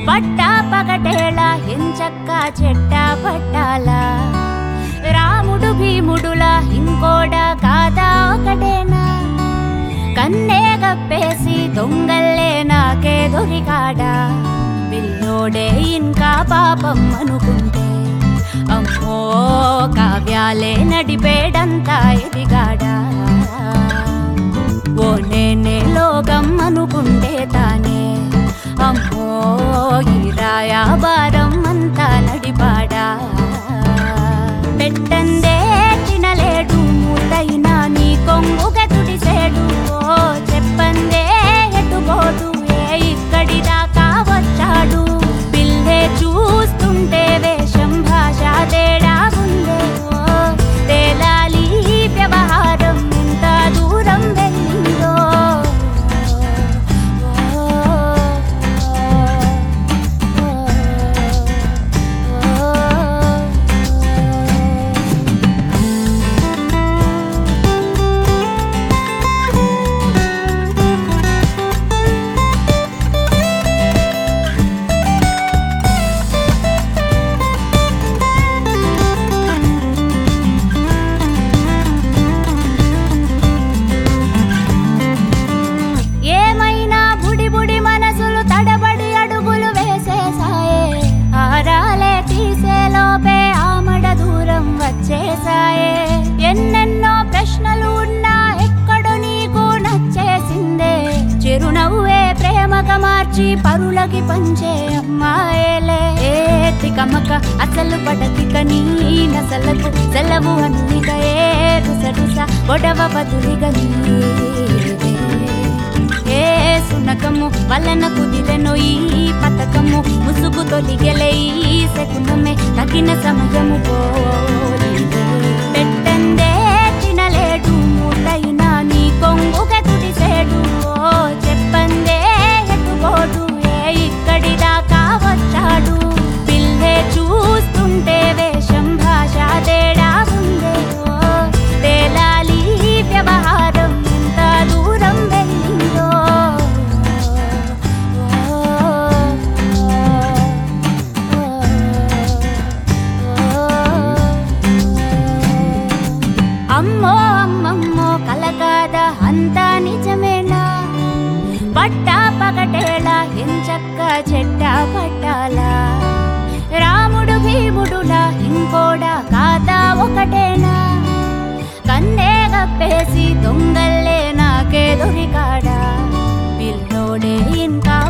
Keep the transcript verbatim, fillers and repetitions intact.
పట్టా పగటేళ ఎంచక్క చెట్ట పట్టాల రాముడు భీముడులా ఇంకోడా కాదా ఒకటేనా కన్నే గప్పేసి దొంగల్లే నాకే దొరికాడా పిల్లోడే ఇంకా పాపం అనుకుంటే అమ్మో కావ్యాలే నడిపేడంతా ఎదిగాడా ఓ నేనే లోకం అనుకుంటే తానే అమ్మో ఈ రాయాబారం అంతా నడిపాడా పెట్టందే తినలేడు మూతైనా నీ కొంగుగా తుడిసేడు ఓ చెప్పందే ఎటుపోదు ఏ ఇక్కడి దాకా వచ్చాడు పిల్లే చూస్తుంటే వేషం భాష తేడా ఉందే ఓ తేలాలి వ్యవహారం ఎంత దూరం వెళ్ళిందో ఎన్నెన్నో ప్రశ్నలు ఉన్నా ఎక్కడో నీకు నచ్చేసిందే చిరునవ్వే ప్రేమగా మార్చి పరులకి పంచే అమ్మాయేలే ఏ తికమక అసలు పడతిక నీ నసలకు సెలవు అన్నిగా ఏ రుస రుస గొడవ బదులిగా నీ ఏ సునకము వలన కుదిరెను ఈ పతకము ముసుగు తొలిగెలే ఈ శకునమే తగిన సమయము పోలిదే పెట్టందే తినలేడు మూతైనా నీ కొంగుగా తుడిసేడు ఓ చెప్పందే ఎటుపోదు ఏ ఇక్కడి దాకా వచ్చాడు పిల్లే చూస్తుంటే వేషం భాష తేడా ఉందే ఓ తేలాలి వ్యవహారం ఎంత దూరం వెళ్ళిందో అమ్మో అమ్మమ్మో కలకాదా అంతా నిజమేనా పట్టా పగటేళ ఎంచక్క చెట్ట పట్టాల రాముడు భీముడులా ఇంకోడా కాదా ఒకటేనా కన్నే గప్పేసి దొంగల్లే నాకే దొరికాడా పిల్లోడే ఇంకా